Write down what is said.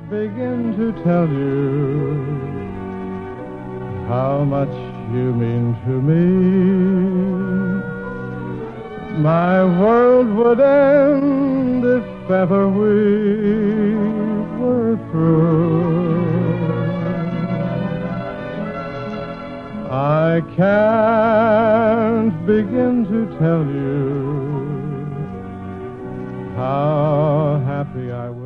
begin to tell you how much you mean to me. My world would end if ever we were through. I can't begin to tell you how happy I was